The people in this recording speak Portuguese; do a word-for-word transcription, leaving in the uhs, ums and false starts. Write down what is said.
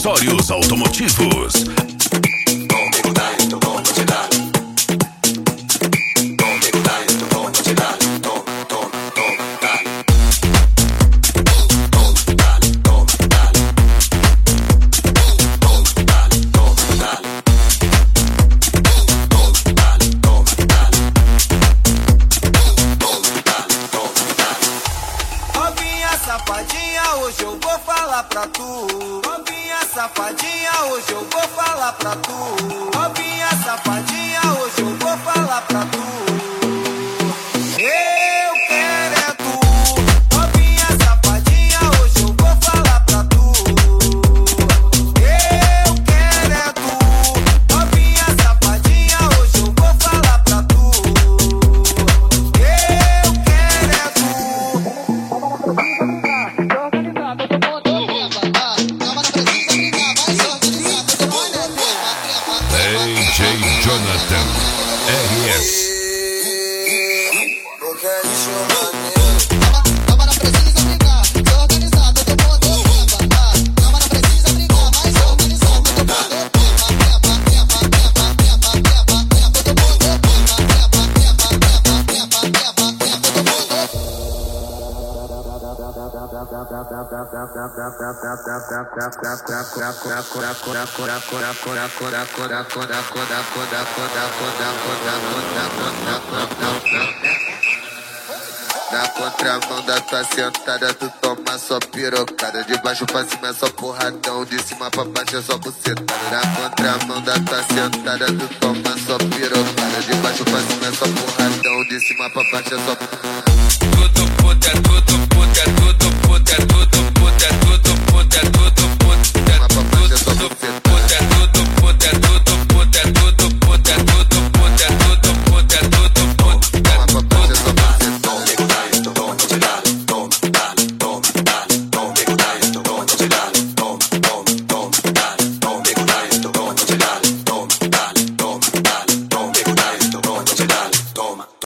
acessórios automotivos. Safadinha, hoje eu vou falar pra tu. Novinha safadinha, hoje eu vou falar pra tu. Novinha safadinha, hoje eu vou falar pra tu. Eu quero é tu. Novinha safadinha, hoje eu vou falar pra tu. Eu quero é tu. Novinha safadinha, hoje eu vou falar pra tu. Eu quero é tu. D J Jonathan R S. Na contramão da tua sentada, tu toma só pirocada. De baixo pra cima é só porradão, de cima pra baixo é só bucetada. Na contramão da tua sentada, tu toma só pirocada. De baixo pra cima é só porradão, de cima pra baixo é só